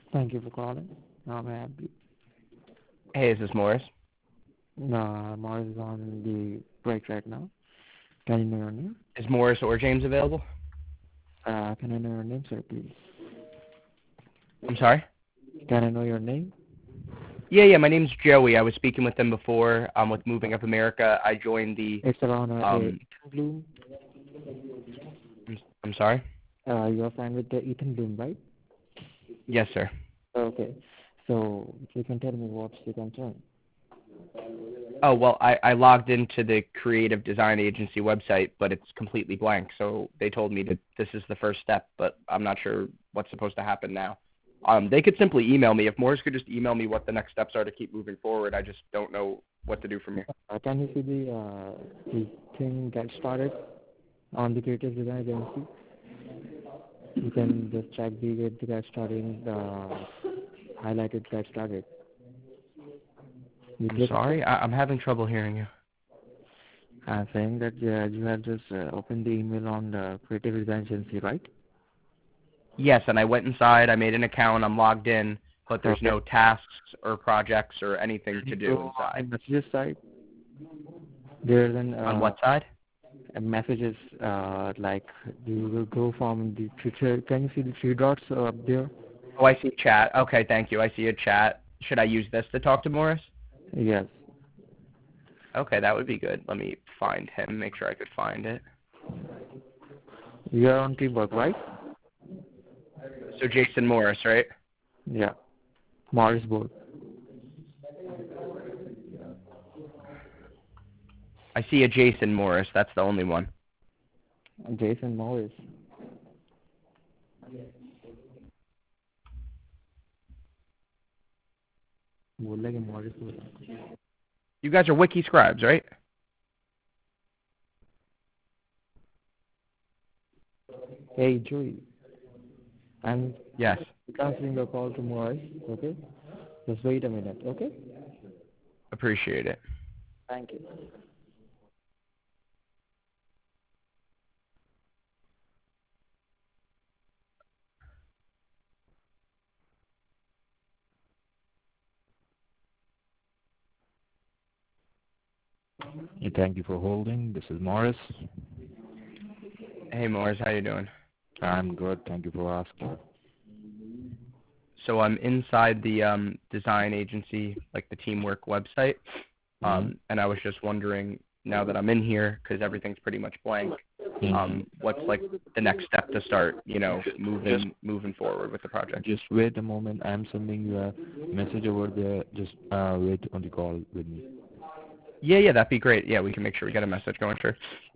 Thank you for calling. How may I help you? Hey, is this Morris? No, Morris is on the break right now. Can I know your name? Is Morris or James available? Can I know your name, sir, please? I'm sorry? Can I know your name? Yeah, my name's Joey. I was speaking with them before. With Moving Up America. I joined the, It's around um, Ethan Bloom. I'm sorry? You are fine with the Ethan Bloom, right? Yes, sir. Okay. So you can tell me what's the concern. Oh, well, I logged into the creative design agency website, but it's completely blank. So they told me that this is the first step, but I'm not sure what's supposed to happen now. They could simply email me. If Morris could just email me what the next steps are to keep moving forward, I just don't know what to do from here. Can you see the thing get started on the creative design agency? You can just check the get started, highlighted get started. You I'm click on sorry? it. I'm having trouble hearing you. I'm saying that you have just opened the email on the creative design agency, right? Yes, and I went inside, I made an account, I'm logged in, but there's Okay. no tasks or projects or anything Can to you do go on the inside. messages side? There's On what side? a messages like you will go from the Twitter. Can you see the three dots up there? Oh, I see chat. Okay, thank you. I see a chat. Should I use this to talk to Morris? Yes. Okay, that would be good. Let me find him, make sure I could find it. You are on Teamwork, right? So Jason Morris, right? Yeah. Morrisburg. I see a Jason Morris. That's the only one. Jason Morris. बोलने के Morris बोला. You guys are Wiki Scribes, right? Hey Joey, I'm Yes. transferring your call to Morris. Okay. Just wait a minute. Okay. Appreciate it. Thank you. Thank you for holding. This is Morris. Hey Morris, how you doing? I'm good. Thank you for asking. So I'm inside the design agency, like the Teamwork website, and I was just wondering, now that I'm in here, because everything's pretty much blank, what's like the next step to start, moving forward with the project? Just wait a moment. I'm sending you a message over there. Just wait on the call with me. Yeah, that'd be great. Yeah, we can make sure we get a message going, sure.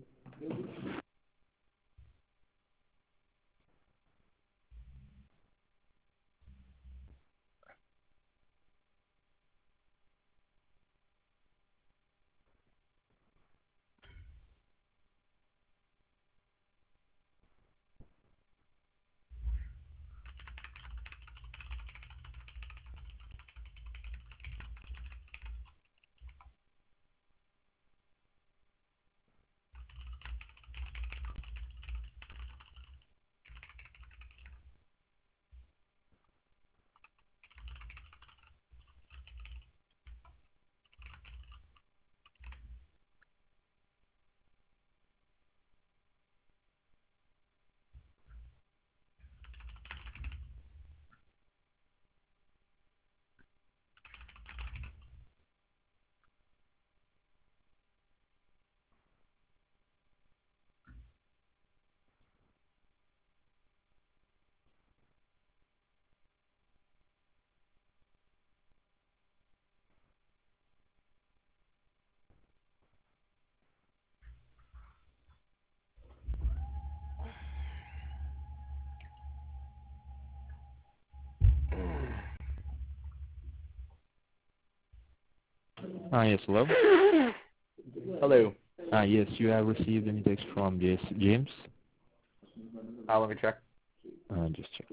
Yes, hello. Hello. Yes, you have received any text from James? Let me check. Just check.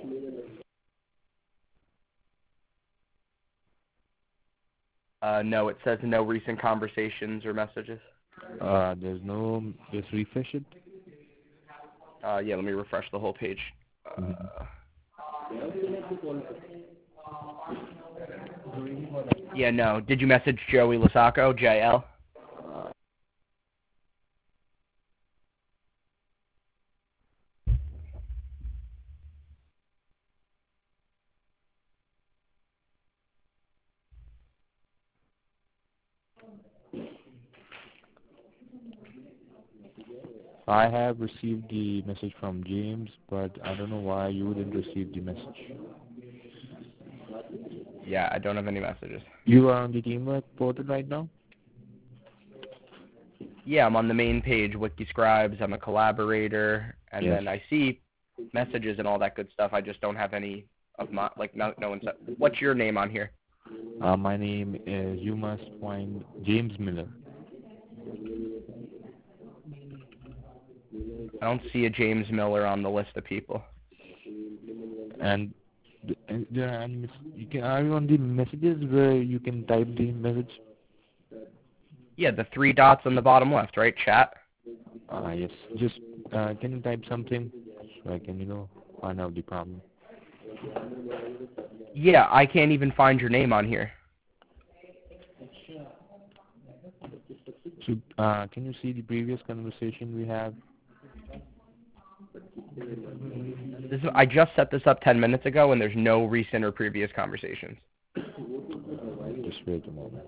No, it says no recent conversations or messages. There's no. Just refresh it. Yeah, let me refresh the whole page. Mhm. Yeah, no. Did you message Joey Lasacco, JL? I have received the message from James, but I don't know why you didn't receive the message. Yeah, I don't have any messages. You are on the teamwork portal right now? Yeah, I'm on the main page, Wikiscribes. I'm a collaborator, and Yes. then I see messages and all that good stuff. I just don't have any of my, like, no one's. What's your name on here? My name is, you must find James Miller. I don't see a James Miller on the list of people. And are you on the messages where you can type the message? Yeah, the 3 dots on the bottom left, right? Chat. Yes. Just can you type something so I can, find out the problem? Yeah, I can't even find your name on here. So can you see the previous conversation we have? I just set this up 10 minutes ago, and there's no recent or previous conversations. Just wait a moment.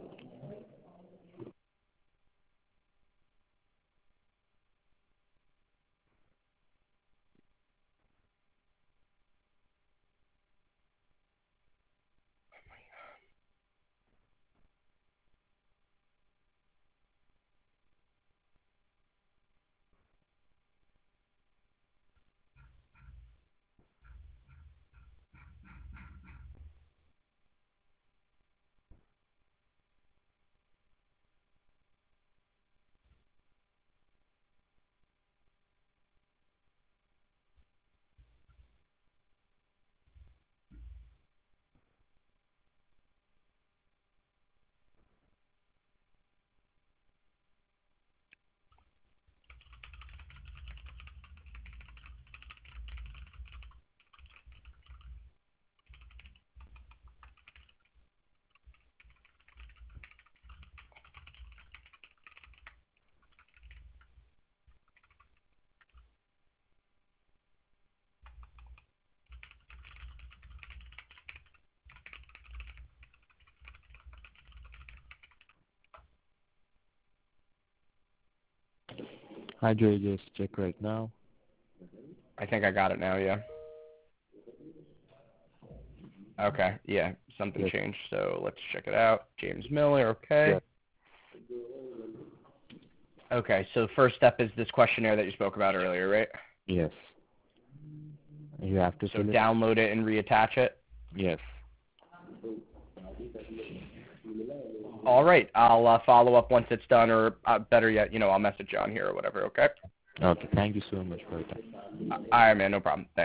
Hi, Joey. Just check right now. I think I got it now, yeah. Okay, yeah, something Yes. changed, so let's check it out. James Miller, okay. Yes. Okay, so the first step is this questionnaire that you spoke about earlier, right? Yes. You have to So fill it. download it and reattach it. Yes. All right, I'll follow up once it's done, or better yet, I'll message you on here or whatever, okay? Okay. Thank you so much for your time. All right, man, no problem. Thanks.